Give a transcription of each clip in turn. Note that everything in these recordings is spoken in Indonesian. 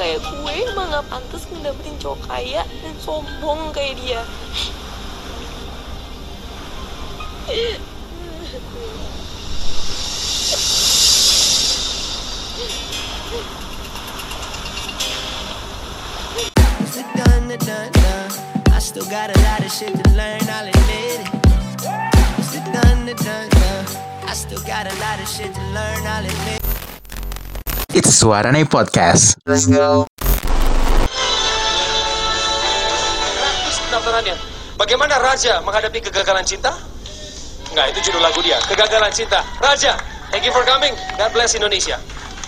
kayak gue emang gak pantas ngedapetin cowok kaya dan sombong kayak dia. I still got a lot of shit to learn, I'll admit it. It's the done. I still got a lot of shit to learn, I'll admit it. It's Suarane Podcast. Let's go. Praktis penampilannya. Bagaimana Raja menghadapi kegagalan cinta? Enggak, itu judul lagu dia. Kegagalan cinta. Raja, thank you for coming. God bless Indonesia.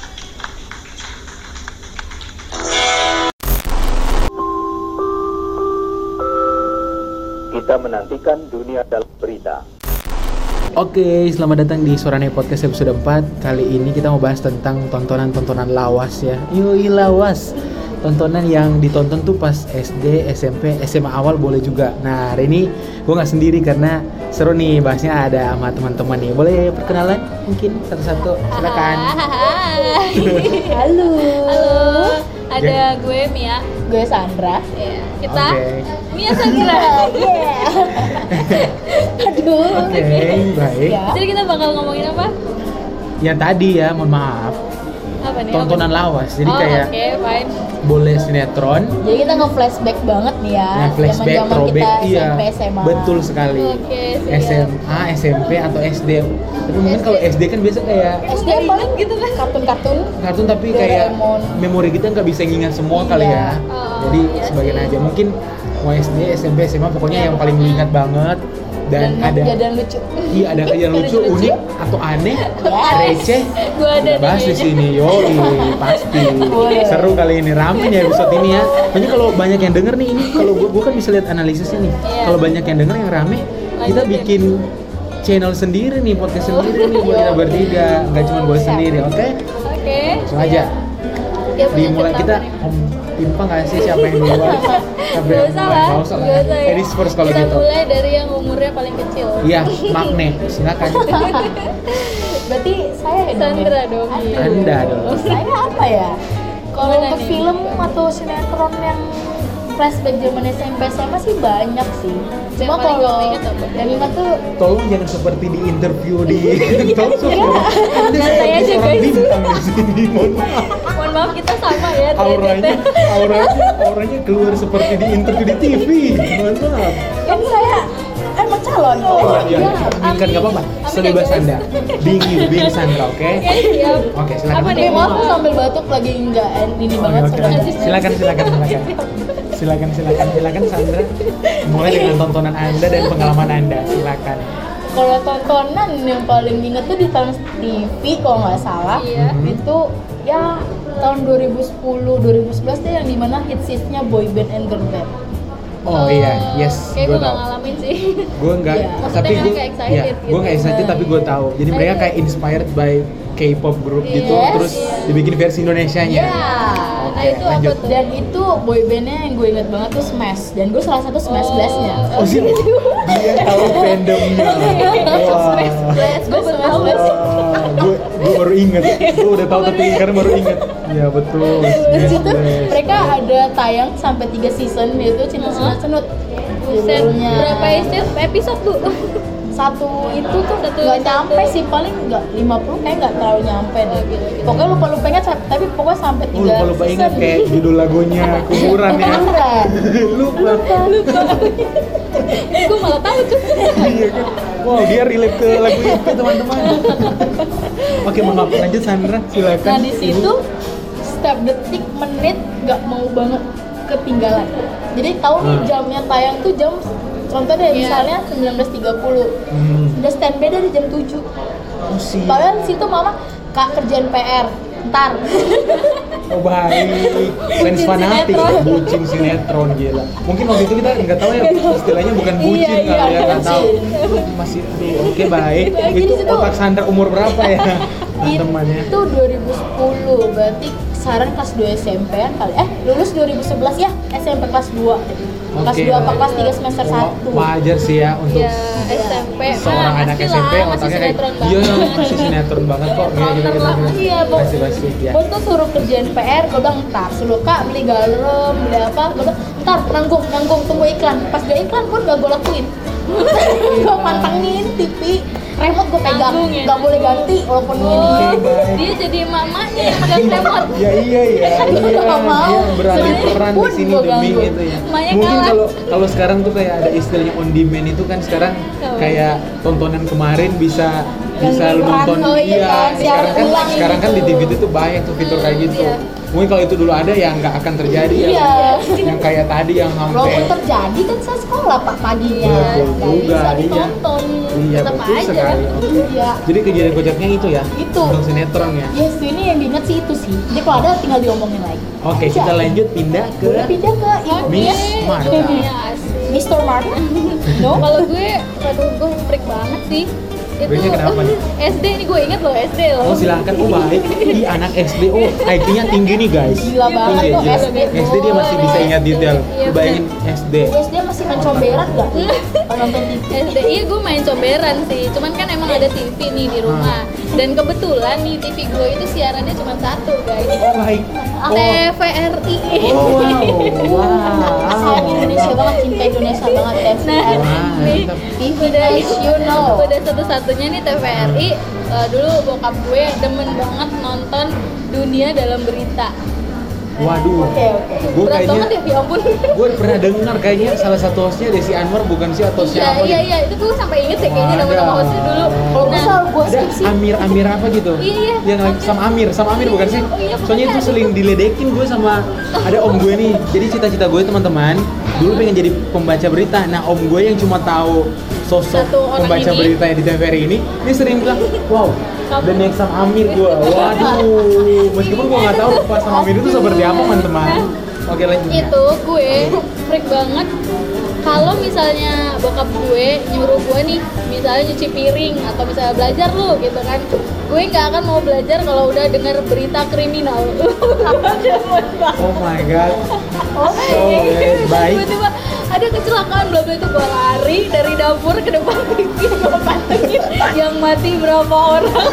Kita menantikan dunia dalam berita. Oke, selamat datang di Suarane Podcast episode 4. Kali ini kita mau bahas tentang tontonan-tontonan lawas ya. Yoi, lawas. Tontonan yang ditonton tuh pas SD, SMP, SMA awal boleh juga. Nah, hari ini gue gak sendiri karena seru nih bahasnya ada sama teman-teman nih. Boleh perkenalan mungkin satu-satu? Silakan. Halo. Ya. Ada gue Mia, gue Sandra. Ya, kita Mia Sandra. Aduh. Oke, baik. Ya. Jadi kita bakal ngomongin apa? Yang tadi ya, mohon maaf. Apa nih? Tontonan lawas. Jadi kayak oke, fine. boleh sinetron. Jadi kita nge-flashback banget nih ya. Nah, flashback, Zaman-zaman throwback, kita iya, SMP, SMA. betul sekali. Oke, siap. SMA, SMP atau SD. Tapi mungkin kalau SD kan biasa kayak SD paling gitu kan. Kartun-kartun. kartun tapi kayak Doraemon. memori kita nggak bisa ngingat semua kali ya. Jadi iya sebagian sih. aja. Mungkin mau SD, SMP, SMA pokoknya yang paling diingat banget. Dan ada kejadian lucu. iya ada kejadian lucu, unik atau aneh, receh. Gua ada Bahas di kayaknya. sini, yoi pasti. Boleh. Seru kali ini, rame nih episode ini ya. Pokoknya kalau banyak yang denger nih ini, kalau gua kan bisa lihat analisisnya nih. Iya. Kalau banyak yang denger yang rame, kita Lanjutin. bikin channel sendiri nih, podcast sendiri nih buat kita bertiga, nggak cuma gue sendiri, oke? Oke. Langsung aja. Ya, punya Dimulai cerita kita apa nih? Om Timpa nggak sih siapa yang duluan? Gak usah lah. Nggak usah lah. Gak usah ya. Ladies first kalau Kita gitu. mulai dari yang umurnya paling kecil. Iya, Magne, silakan. Berarti saya ya Sandra dong. Anda dong. Saya apa ya? Kalau Gimana untuk nih? film atau sinetron yang flashback zaman SMP SMA sih banyak sih. Cuma Yang paling kalau kamu ingat apa? yang ingat tuh Tolong jangan seperti di interview di talk show. Anda Santai seperti aja, seorang guys. bintang di sini. Mohon maaf. mohon maaf kita sama ya. Auranya keluar seperti di interview di TV. Mohon maaf. Kan saya emang calon. Iya, kan nggak apa-apa. Sebebas Anda. Being Sandra, oke? Siap. Oke, silakan. Apa nih? Maaf aku sambil batuk lagi enggak ini banget Oke, sudah. Silakan Sandra. Mulai dengan tontonan Anda dan pengalaman Anda. Silakan. Kalau tontonan yang paling inget tuh di Trans TV kalau nggak salah. Iya. Itu ya tahun 2010 deh yang dimana hitsnya boy band and girl band. Oh iya, yes, Kayak gue gue gak tahu. ngalamin sih. Gue enggak, Iya. tapi Maksudnya gue kayak excited gitu. gue nggak excited tapi gue tahu. Jadi mereka kayak inspired by K-pop group gitu, Yes. terus dibikin versi Indonesianya. Iya. Oke, Nah, itu apa lanjut. tuh? Dan itu boy bandnya yang gue inget banget tuh Smash. Dan gue salah satu Smash Blast-nya. Oh sih, dia tahu fandomnya. Smash Blast, gue baru tahu. Gue baru inget, gue udah tahu tapi sekarang baru inget. Iya betul. Di situ Yes. mereka ada tayang sampai 3 season yaitu Cinta Senut-Senut. Buset, Judulnya. berapa episode tuh? Satu itu tuh Satu nggak episode. nyampe sih, paling nggak 50 kayak nggak terlalu nyampe deh. Oh, gitu. Pokoknya lupa ingat tapi pokoknya sampai 3 Lupa ingat kayak judul lagunya kuburan ya. Kuburan. Lupa. Gue malah tahu tuh. Iya kan. Wow, dia relate ke lagu itu teman-teman. Oke, maaf lanjut Sandra, silakan. Nah di situ setiap detik menit nggak mau banget ketinggalan. Jadi tahu nih jamnya tayang tuh jam contoh deh Iya. misalnya 19.30. Udah standby dari jam 7. Oh sih. Padahal situ mama kak kerjaan PR ntar. Oh baik, fans fanatik, bucin sinetron gila. Mungkin waktu itu kita nggak tahu ya istilahnya bukan bucin Iya, kali ya iya, nggak tahu. bucin. Masih oke baik. Jadi Itu situ- otak Sandra umur berapa ya teman-temannya? Itu 2010 berarti sekarang kelas 2 SMP kali lulus 2011 ya. SMP kelas 2 deh. Kelas Oke. 2 apa kelas 3 semester 1. Wajar sih ya untuk Ya, SMP. seorang anak masih SMP lah, masih otaknya kayak sinetron iya banget. masih sinetron banget kok gitu. Iya, Bang. Pasti ya. Gue tuh suruh kerjain PR, gue bilang ntar suruh kak beli garam, beli apa, gue bilang ntar nanggung tunggu iklan. Pas dia iklan pun gak gue lakuin. Gue pantengin TV, remote gue pegang, Nanggung ya? gak boleh ganti walaupun ini. Oke, baik. Dia jadi emak-emaknya yang megang remote. Ya iya Nggak mau. dia beralih Soalnya peran di pun sini gua demi ganggu. itu ya. Emaknya Mungkin kalah. kalau sekarang tuh kayak ada istilahnya on demand itu kan sekarang kayak tontonan kemarin bisa lu nonton Oh iya kan, sekarang kan ulang sekarang kan di gitu. TV itu tuh banyak tuh fitur kayak gitu. Iya. Mungkin kalau itu dulu ada ya nggak akan terjadi ya. Iya. Yang kayak tadi yang Walaupun sampai terjadi kan saya sekolah pak paginya, Betul nggak juga, bisa iya. ditonton, Iya, tetap betul aja. sekali. Iya. jadi kejadian kocaknya itu ya. Itu. Tentang sinetron ya. Yes, ini yang diingat sih itu sih. Jadi kalau ada tinggal diomongin lagi. Oke, Aja. kita lanjut pindah ke Boleh pindah ke ini Miss Marta. Iya, asik. Mr. Marta. No, kalau gue, aduh gue freak banget sih. Itu Freaknya kenapa nih? SD nih gue inget loh SD loh. Oh silakan, baik. Di anak SD, IQ-nya tinggi nih guys. Gila banget Tinggi, tuh ya. SD. SD dia masih bisa ingat detail. Iya, Lu bayangin SD. SD masih main comberan gak? Kalau nonton TV. SD, iya gue main comberan sih. Cuman kan emang ada TV nih di rumah. Dan kebetulan nih TV gue itu siarannya cuma satu guys. Oh baik. Oh, TVRI. oh wow. Sayang Indonesia banget, cinta Indonesia banget TVRI. Nah, nih TV udah Nice, you know. udah satu-satunya nih TVRI. Dulu bokap gue demen banget nonton Dunia Dalam Berita. Waduh. Oke. Gue Berat kayaknya, banget ya ampun. gue pernah dengar kayaknya salah satu hostnya Desi Anwar bukan sih atau siapa? Iya, gitu. itu gue sampai inget deh kayaknya Wadah. nama-nama hostnya dulu. Kalau gue selalu gue Ada skip sih. Amir apa gitu? Iya. Yang lagi sama Amir bukan sih? Oh iya, Soalnya itu pokoknya sering diledekin gue sama ada om gue nih. Jadi cita-cita gue teman-teman dulu pengen jadi pembaca berita. Nah om gue yang cuma tahu sosok Satu orang pembaca ini. berita yang di TVRI ini, dia sering bilang, wow, the next sama Amir gue. Waduh, meskipun gue nggak tahu pas sama Amir itu seperti apa teman-teman. Oke lanjut. Itu gue freak banget kalau misalnya bokap gue nyuruh gue nih misalnya nyuci piring atau misalnya belajar lu gitu kan, gue nggak akan mau belajar kalau udah dengar berita kriminal. Oh my god. Baik. Tiba-tiba ada kecelakaan bla bla itu gue lari dari dapur ke depan TV gue pantengin yang mati berapa orang.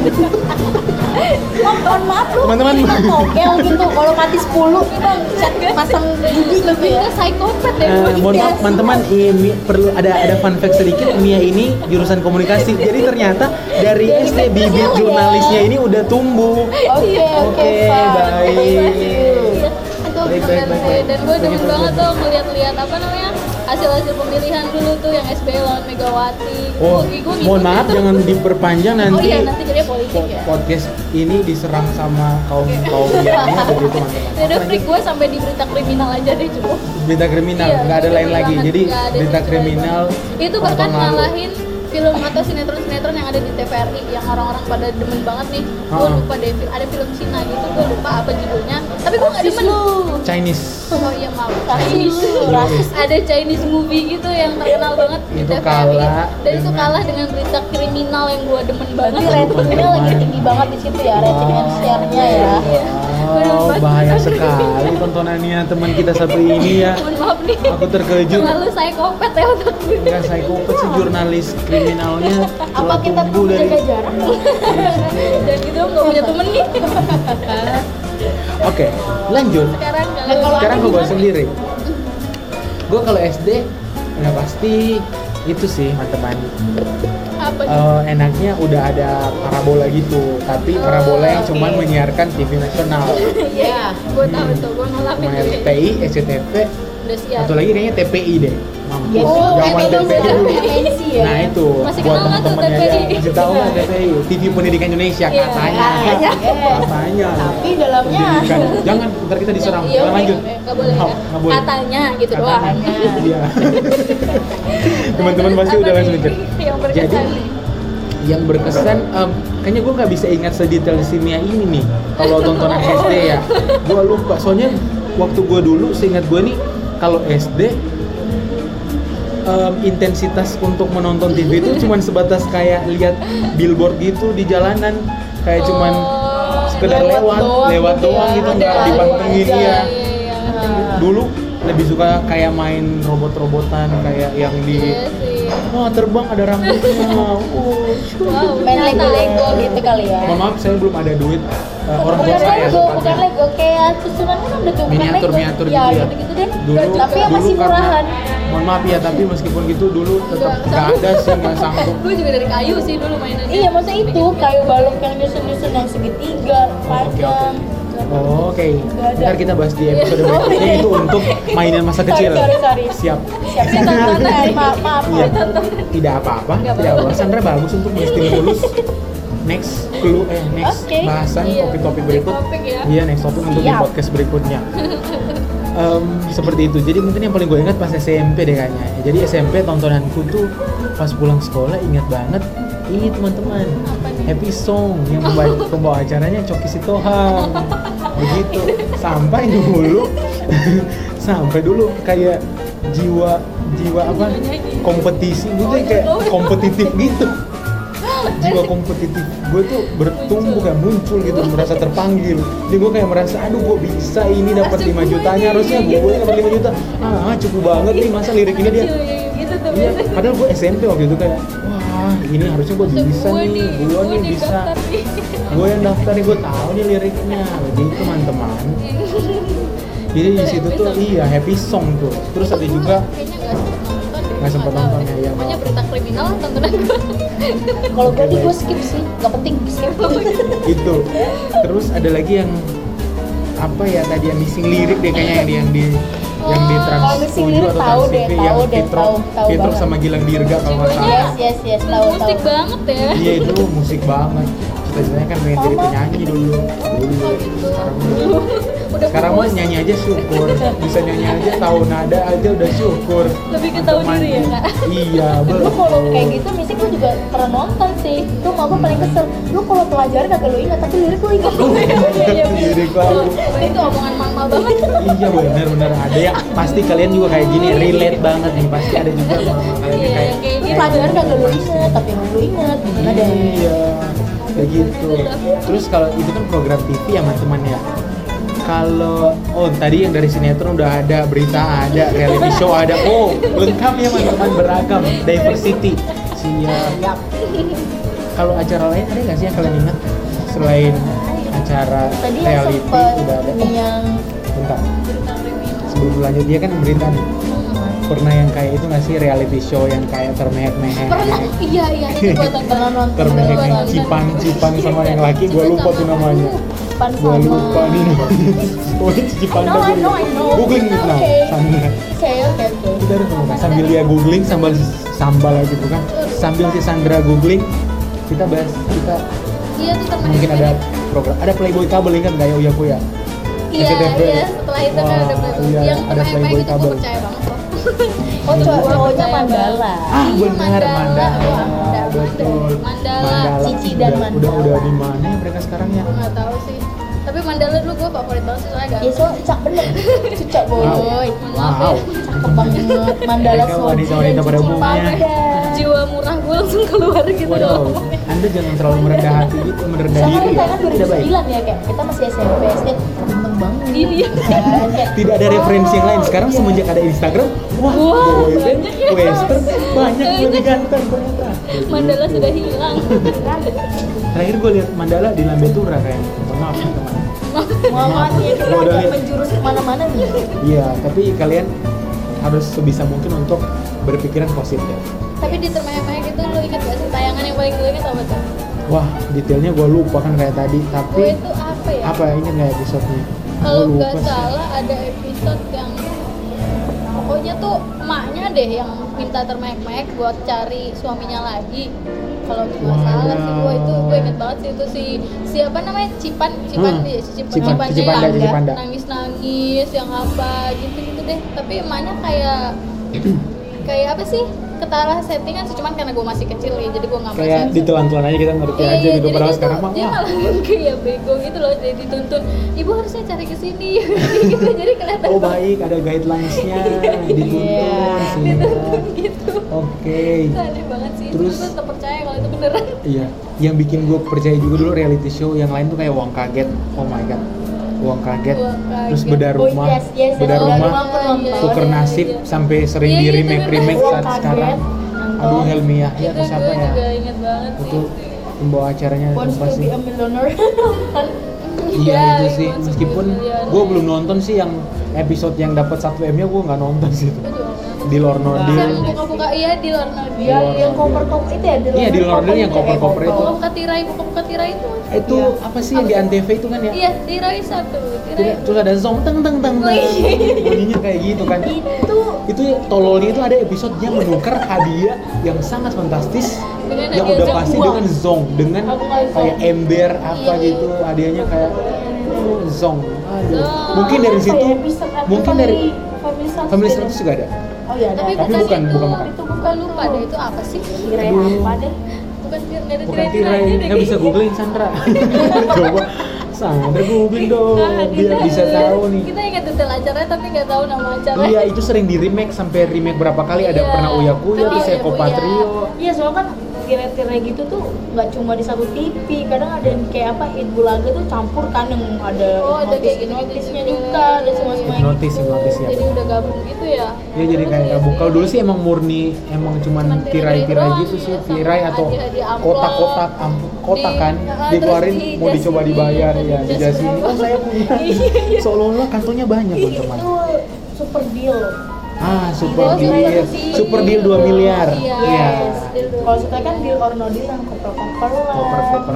Mohon maaf lu. Teman-teman. Mokel gitu. Kalau mati 10 kita pasang gigi gitu ya. Kita psikopat ya. Mohon maaf teman-teman, perlu ada fun fact sedikit. Mia ini jurusan komunikasi, jadi ternyata dari SD bibit jurnalisnya ini udah tumbuh. Oke, baik. Iya. Aduh, Baik. dan gue demen Begitu, banget begitu. tuh ngeliat-liat apa namanya hasil-hasil pemilihan dulu tuh yang SBY lawan Megawati. Oh, Gue mohon maaf jangan diperpanjang Oh nanti. iya, nanti jadinya politik ya. Podcast ini diserang sama kaum yang ini begitu teman-teman. Ya udah freak gue sampai di berita kriminal aja deh cukup. Berita kriminal, Iya, nggak ada itu lain bener lagi. banget. Jadi Nggak ada berita itu kriminal. Itu bahkan tahun lalu. ngalahin film atau sinetron-sinetron yang ada di TVRI yang orang-orang pada demen banget nih. Gue lupa deh, ada film Cina gitu, gue lupa apa judulnya. Tapi gue nggak demen. Chinese. Oh iya maaf. Rasis. Ada Chinese movie gitu yang terkenal banget di Itu TVRI. kalah Dan itu dengan- kalah dengan berita kriminal yang gue demen banget. Berarti ratingnya lagi tinggi banget di situ ya, rating and share-nya ya. Wow, bahaya sekali tontonannya teman kita satu ini ya. Mohon maaf nih. Aku terkejut. Terlalu psikopat ya otak gue. Enggak psikopat sih jurnalis kriminalnya. Apa telah kita tumbuh perlu jaga jarak? Dan gitu nggak punya temen nih. Oke, lanjut. Sekarang Sekarang gue bahas sendiri. Gue kalau SD ya pasti itu sih teman-teman. apa nih? Enaknya udah ada parabola gitu, tapi parabola yang cuman menyiarkan TV nasional. Iya, gue tahu tuh, gue ngalamin Namanya tuh. RCTI, SCTV, Udah siap. satu lagi kayaknya TPI deh. Mampus. Oh, Zaman TPI TPI dulu. MNC ya. Nah itu Masih buat kenal nggak tuh teman-teman TPI? ya, masih tahu nggak TPI? TV Pendidikan Indonesia Iya, katanya. Katanya. Tapi dalamnya Pendidikan. Jangan, ntar kita diserang. Iya, Jangan lanjut. nggak boleh ya. Nggak boleh. Katanya gitu doang. Katanya. Iya. Teman-teman pasti Apa udah nih langsung mikir. yang berkesan Jadi, nih? yang berkesan, kayaknya gue nggak bisa ingat sedetail si Mia ini nih kalau tontonan SD ya. Gue lupa, soalnya waktu gue dulu seingat gue nih kalau SD intensitas untuk menonton TV itu cuman sebatas kayak lihat billboard gitu di jalanan, kayak cuman sekedar lewat lewat doang doang gitu gitu, ya. nggak Ada dipantengin aja. ya. Iya. Dulu lebih suka kayak main robot-robotan kayak yang di Iya sih. wah terbang ada rambutnya. Wow, Main nyata. Lego gitu kali ya. Mohon maaf saya belum ada duit. Orang tua Bukan saya Lego, bukan tepatnya. Lego kayak susunan kan udah tuh bukan Miniatur Lego. gitu Ya, ya. gitu-gitu deh. Dulu, Tapi yang masih dulu karena- murahan. mohon maaf ya, tapi meskipun gitu dulu tetap Nggak nggak ada sih, nggak sanggup. Gue juga dari kayu sih dulu mainannya. Iya, masa itu kayu balok yang nyusun-nyusun yang segitiga, panjang. Oh, oke. Nggak ada. Ntar kita bahas di episode berikutnya itu untuk mainan masa kecil. Sorry. Siap. Siap-siap tontonan, maaf. Iya. Tidak apa-apa. Tidak apa-apa. Sandra bagus untuk menstimulus. Next Oke. bahasan Iya. topik-topik berikut. Next topik ya. Iya, next topik untuk di Siap. podcast berikutnya. Seperti itu. Jadi mungkin yang paling gue ingat pas SMP deh kayaknya. Jadi SMP tontonanku tuh pas pulang sekolah ingat banget ini teman-teman. Apa nih? Happy Song yang pembawa acaranya Coki Sitohang. Begitu. Sampai dulu kayak jiwa apa kompetisi gitu kayak kompetitif gitu. Jiwa kompetitif gue tuh bertumbuh kayak muncul gitu, merasa terpanggil. Jadi gue kayak merasa aduh gue bisa ini dapat 5 jutanya, harusnya gue dapat 5 juta. Cukup banget nih, masa lirik ini dia. Gitu tuh. Iya, padahal gue SMP waktu itu kayak wah ini harusnya gue bisa nih, gue nih bisa. daftar nih. Gue yang daftar nih, gue tahu nih liriknya. Begitu teman-teman. Jadi di situ tuh iya Happy Song tuh. Terus ada juga Kayaknya nggak sempet nonton ya, iya. Pokoknya berita kriminal tontonan gue. Kalau gue gue skip sih, nggak penting skip. itu. Terus ada lagi yang apa ya tadi yang missing lirik deh kayaknya yang di Trans kalau missing 7 lirik atau tahu Trans deh, TV tahu yang deh, Fitrok tahu banget. sama Gilang Dirga kalau nggak Jiwanya salah. Yes, tahu. Musik banget ya. Iya itu musik banget. Cita-citanya kan pengen jadi penyanyi dulu. Sekarang mah nyanyi aja syukur. Bisa nyanyi aja, tahu nada aja udah syukur. Lebih ke tahu diri ya, Kak? Iya, Lu kalau kayak betul. gitu musik gue juga pernah nonton sih. Lu mau paling kesel. Lu kalau pelajaran kagak lu ingat tapi lirik lu ingat. Iya, Lirik lagu. itu omongan mama banget. Iya benar-benar ada yang pasti kalian juga kayak gini relate banget nih, pasti ada juga mama kalian Iya, kayak kayak Lu pelajaran kagak lu ingat tapi emang lu ingat. Gimana deh? iya kayak gitu. Terus kalau itu kan program TV ya teman-teman ya. Kalau tadi yang dari sinetron udah ada, berita ada, reality show ada. Lengkap ya teman-teman, beragam, diversity. Siap. Kalau acara lain ada nggak sih yang kalian ingat selain acara Tadi yang reality sempet udah ada? ini yang Bentar. Sebelum lanjut dia kan berita nih. Pernah yang kayak itu nggak sih reality show yang kayak termehek-mehek? Pernah, iya itu gue tonton. pernah nonton. Termehek cipang sama yang laki, gue lupa tuh namanya. Pan Gue sama. lupa nih namanya. Si Panda I gue know. googling nih nah Okay. Sandra. Oke. Kita harus ngomong sambil dia googling sambal gitu kan. Sambil si Sandra googling kita bahas Iya tuh teman. mungkin ada program ada Playboy kabel ingat nggak ya Uya Kuya? Iya, SCTV. setelah itu kan Wah, ada Playboy. iya, Yang ada main-main Playboy itu gue kabel. percaya banget loh. Oh, cowoknya percaya Mandala. Benar Mandala. betul. Mandala. Cici dan udah Mandala. di mana ya mereka sekarang ya? Gue nggak tahu sih. Tapi Mandala dulu gue favorit banget sih soalnya Ya ganteng. so cak bener. Cucak boy. Maaf ya. Cakep banget. Mandala Mereka Soji wanita-wanita dan pada Cici umumnya. Panda. Jiwa murah gue langsung keluar gitu Waduh, loh. Anda jangan terlalu merendah hati gitu, merendah Soalnya diri kita ya. kan Tidak baik. 2009 ya kayak kita masih SMP SD ganteng banget. Iya. Kan, kayak, Tidak ada referensi yang lain. Sekarang semenjak ada Instagram, wah, Wah, boyband, banyak ya. western, banyak yang lebih ganteng ternyata. Mandala sudah hilang. Terakhir gue lihat Mandala di Lambe Tura kayaknya. Mohon maaf teman. Muhammad ya kita Gua udah udah lihat. menjurus kemana-mana nih. Iya, tapi kalian harus sebisa mungkin untuk berpikiran positif. Tapi di termehek-mehek itu lu ingat gak sih tayangan yang paling gue ingat apa tuh? Wah, detailnya gue lupa kan kayak tadi. Tapi Gue itu apa ya? apa ingat nggak episodenya? Kalau Gua nggak lupa sih. salah ada episode yang pokoknya tuh emaknya deh yang minta termehek-mehek buat cari suaminya lagi. Kalau nggak salah sih gue inget banget sih itu si siapa namanya Cipan dia si Cipan Cipan Cici Panda. nangis yang apa gitu deh. Tapi emaknya kayak apa sih? Ketalah settingan sih cuman karena gue masih kecil ya jadi gue nggak Kayak sensor. ditelan-telan aja kita ngerti Iya, aja gitu. jadi Padahal dia sekarang tuh- mah dia wah, malah kayak bego gitu loh, jadi dituntun ibu harusnya cari ke sini gitu jadi kelihatan oh baik ada guidelines-nya dituntun Iya. sehingga gitu. oke. Itu aneh banget sih. Terus- Terus gue tetap percaya kalau itu beneran. Iya, yang bikin gue percaya juga dulu reality show yang lain tuh kayak Wong Kaget. Oh my god. Uang Kaget, Uang Kaget. terus Bedah Oh Rumah, yes, Bedah Bedah Rumah, Rumah aku nonton. Tuker Nasib sampai sering Iya, di itu remake bener. saat Uang sekarang. Kaget, nonton. Aduh Helmiah ya Itu atau siapa gue ya? juga inget banget Itu sih. pembawa acaranya Wants lupa to sih. be a millionaire. Iya itu sih, Wants to be meskipun Millionaire. gue belum nonton sih yang episode yang dapat 1 M nya gue nggak nonton sih itu. Gue juga nggak pernah. Di Lor No Yang Deal. buka-buka iya di luar negeri. Dia yang koper-koper itu ya di Iya, di luar negeri yang koper-koper itu. Buka tirai, buka tirai itu. Itu Iya. apa sih yang di Antv itu kan ya? Iya, tirai satu. Tirai. Terus ada zong teng teng teng teng. Bunyinya kayak gitu kan. Itu tololnya itu ada episode dia menukar hadiah yang sangat fantastis Dengan yang hadiah udah zong pasti uang. dengan zong dengan Aku nggak kayak zong. ember apa Iya. gitu hadiahnya kayak zong. Aduh. Zong. Mungkin dari Apa situ ya, episode apa, mungkin dari Family 100 Family 100 juga ada. Oh iya ada. Tapi Tapi bukan bukan, itu, bukan. itu bukan lupa deh itu apa sih? Kirain Aduh. apa deh? Bukan nggak ada Bukan tirai-tirainya tirai, deh. nggak bisa googling Sandra. Coba Sandra googling dong biar bisa tahu nih. Kita ingat detail acaranya tapi nggak tahu nama acaranya. Iya itu sering di remake sampai remake berapa kali ada Iya. pernah Uya Kuya, Iya, Seko Uya. Patrio. Iya soalnya kan tirai-tirai gitu tuh nggak cuma di satu TV, kadang ada yang kayak apa Idbulaga tuh campur kan yang ada Oh, ada kayak gitu notisnya juga. juga, ada semua Hipnotis ya. Jadi udah gabung gitu ya. Ya jadi kayak gabung. Kalau dulu sih emang murni emang cuman Cuman tirai-tirai tirai gitu doang, sih, ya, sama tirai atau hadiah-hadiah amplop. kotak-kotak kotak kan Terus dikeluarin mau dijasinin, dicoba dibayar ya dijasinin. dijasinin. Oh saya punya. Seolah-olah kantongnya banyak teman-teman. Itu super deal. Super Oh, deal, super deal 2 miliar. Iya. Iya. Kalau sekarang kan deal or no deal yang koper-koper lah. Koper-koper.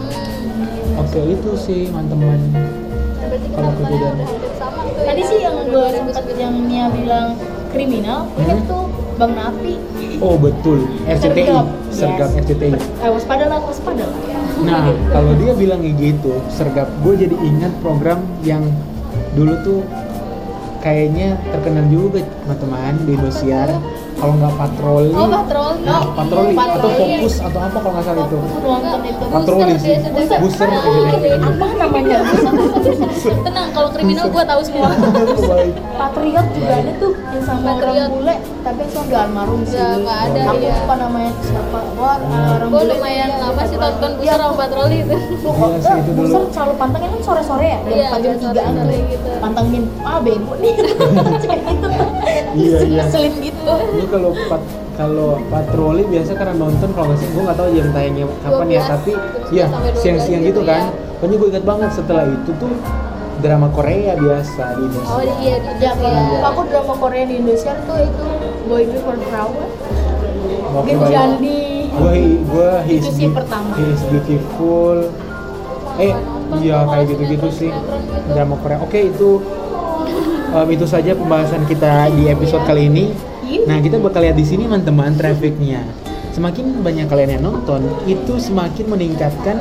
Oke itu sih teman-teman. Berarti kita Kalau kemarin perbedaan. udah hampir sama tuh. Tadi ya. sih yang gue sempat yang Nia bilang kriminal, ingat tuh Bang Napi. Oh betul, RCTI, Sergap. Sergap Yes. RCTI. Waspada lah. Nah, kalau dia bilang kayak gitu, Sergap, gue jadi ingat program yang dulu tuh kayaknya terkenal juga teman-teman di Indosiar. Kalau nggak patroli, Oh, patroli. nah, patroli atau patroli. fokus atau apa kalau nggak salah itu. Aku nonton itu. Patroli Booster, sih, dia sudah- booster Ah, RCTI. Apa namanya? Tenang, kalau kriminal gua tahu semua. Baik. Patriot juga ada tuh yang sama Patriot. orang bule, tapi yang udah almarhum sih. Nggak ada, Aku ya. lupa namanya siapa. Wah, orang Gua bule lumayan itu lama sih tonton Iya, Booster sama patroli itu. Iya sih, itu dulu. Booster selalu pantengin kan sore-sore ya, Iya, jam 4 jam iya, 3 sore-sore gitu. pantengin, bego nih. Kayak gitu. Iya, iya. Ngeselin gitu. Lu kalau patroli biasa karena nonton kalau nggak sih gue nggak tahu jam tayangnya kapan ya 12, tapi jam ya 11 sampai 12 siang-siang gitu gitu kan. ya. Pokoknya gue ingat banget setelah itu tuh drama Korea biasa di Indonesia. Oh iya, di Ya, kalau Indonesia. aku drama Korea di Indonesia tuh itu Boy Before Flower, Oke, Game baik. Jandi. Gue Itu sih pertama. He's Beautiful. Iya kayak gitu-gitu sih drama Korea. Oke itu saja pembahasan kita di episode kali ini. Nah kita bakal lihat di sini teman-teman trafficnya. Semakin banyak kalian yang nonton, itu semakin meningkatkan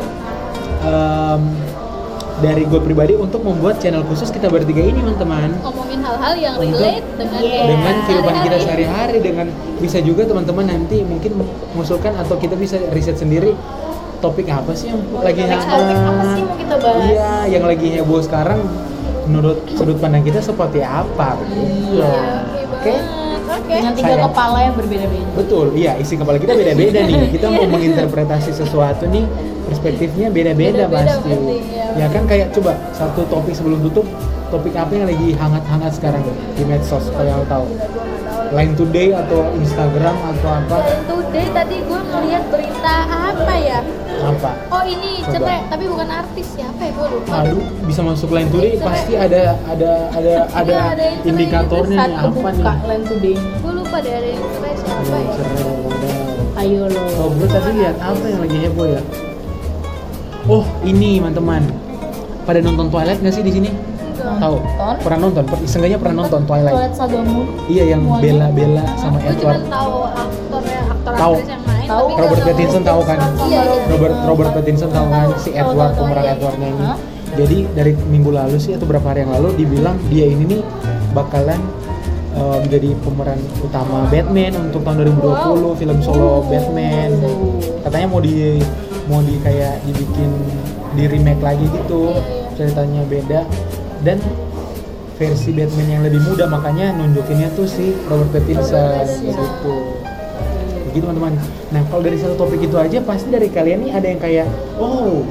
dari gue pribadi untuk membuat channel khusus kita bertiga ini teman-teman. Ngomongin hal-hal yang Untuk- relate dengan Dengan kehidupan kita sehari-hari. sehari-hari, dengan bisa juga teman-teman nanti mungkin mengusulkan atau kita bisa riset sendiri topik apa sih yang lagi Next topik apa sih mau kita bahas? Iya, yang lagi heboh sekarang menurut sudut pandang kita seperti apa begitu. Iya, Oke. Oke. Dengan 3 Saya- kepala yang berbeda-beda. Betul, iya isi kepala kita beda-beda nih. Kita mau menginterpretasi sesuatu nih, perspektifnya beda-beda Beda-beda pasti. pasti, iya. Ya kan kayak coba satu topik sebelum tutup, topik apa yang lagi hangat-hangat sekarang di medsos kalau yang lo tahu? Line Today atau Instagram atau apa? Today tadi gue ngeliat berita apa ya? Apa? Oh ini Coba. cerai, tapi bukan artis siapa ya gue lupa. Aduh, bisa masuk Line Today pasti ada ada yang cerai indikatornya Saat nih apa kebuka nih? Line Today. Gue lupa deh ada yang cerai siapa Ada yang ya? cerai, waduh. Ayo lo. Oh, gue tadi lihat apa yang lagi heboh ya? Oh, ini teman-teman. Pada nonton Twilight nggak sih di sini? Tahu? Nonton. Pernah nonton? Seenggaknya pernah nonton Twilight. Toilet Sagamu. Iya, yang Semuanya. Bella sama Gue cuma Edward. tahu aktornya, aktor Tahu. aktris yang main. Tahu. tapi nggak Robert tahu- Pattinson tahu kan? Iya, iya. Robert Pattinson tahu kan si Tahu, Edward tahu, pemeran iya. Edwardnya ini. Hah? Jadi dari minggu lalu sih atau beberapa hari yang lalu dibilang dia ini nih bakalan menjadi pemeran utama Batman untuk tahun 2020 film solo Batman. Katanya mau di kayak dibikin di remake lagi gitu, ceritanya beda dan versi Batman yang lebih muda, makanya nunjukinnya tuh si Robert Pattinson gitu. Begitu teman-teman. Nah kalau dari satu topik itu aja pasti dari kalian nih ada yang kayak oh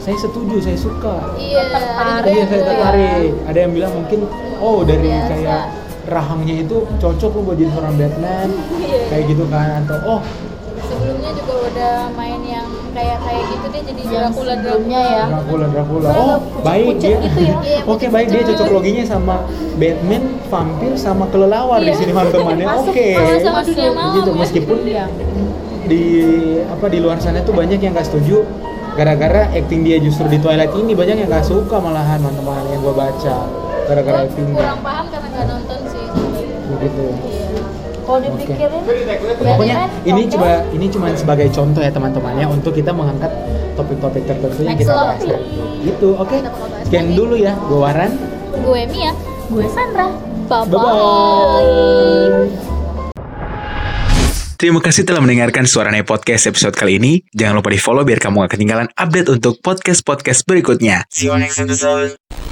saya setuju, saya suka. Iya, ada juga Iya, yang saya gitu ya. tertarik. Ada yang bilang mungkin, oh dari Biasa. kayak rahangnya itu cocok lo buat jadi seorang Batman, Iya. kayak gitu kan, atau oh Sebelumnya juga udah main yang kayak gitu dia jadi Yang Dracula sebelumnya ya. Dracula. Kalau Oh, baik dia. pucet-pucet gitu ya. Iya, Oke, baik dia pucet-pucet. cocok loginya sama Batman, vampir sama kelelawar di Iya. sini teman-teman ya. Masuk, Oke. sama dunia malam Gitu, ya. meskipun Iya. di luar sana tuh banyak yang nggak setuju gara-gara acting dia justru di Twilight ini banyak yang nggak suka malahan teman-teman yang gue baca gara-gara Gua actingnya kurang paham karena nggak nonton sih. begitu. Kalau dipikirin Pokoknya Batman, ini oke. ini cuma sebagai contoh ya teman-teman ya untuk kita mengangkat topik-topik tertentu yang kita bahas nanti. Gitu, oke. Kita bakal bahas Sekian lagi. dulu ya, gue Waran. Gue Mia. Gue Sandra. Bye-bye. Bye-bye. Terima kasih telah mendengarkan Suarane Podcast episode kali ini. Jangan lupa di follow biar kamu gak ketinggalan update untuk podcast-podcast berikutnya. See you next episode.